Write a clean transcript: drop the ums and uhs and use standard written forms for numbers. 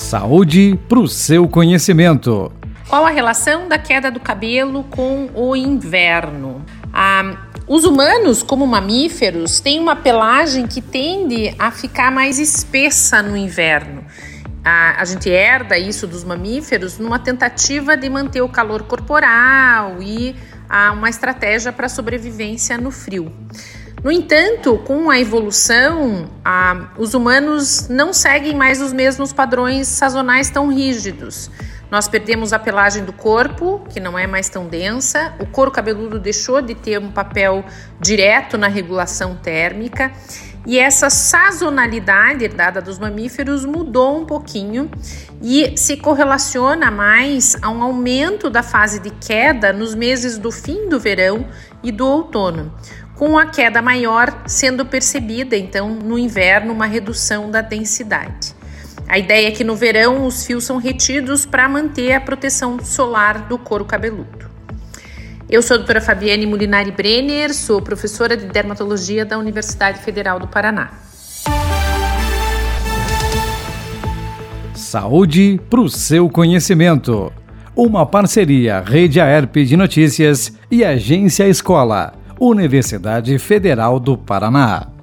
Saúde para o seu conhecimento. Qual a relação da queda do cabelo com o inverno? Os humanos, como mamíferos, têm uma pelagem que tende a ficar mais espessa no inverno. A gente herda isso dos mamíferos numa tentativa de manter o calor corporal e uma estratégia para a sobrevivência no frio. No entanto, com a evolução, os humanos não seguem mais os mesmos padrões sazonais tão rígidos. Nós perdemos a pelagem do corpo, que não é mais tão densa, o couro cabeludo deixou de ter um papel direto na regulação térmica e essa sazonalidade herdada dos mamíferos mudou um pouquinho e se correlaciona mais a um aumento da fase de queda nos meses do fim do verão e do outono, com a queda maior sendo percebida, então, no inverno, uma redução da densidade. A ideia é que no verão os fios são retidos para manter a proteção solar do couro cabeludo. Eu sou a doutora Fabiane Molinari Brenner, sou professora de dermatologia da Universidade Federal do Paraná. Saúde para o seu conhecimento. Uma parceria Rede Aerp de Notícias e Agência Escola, Universidade Federal do Paraná.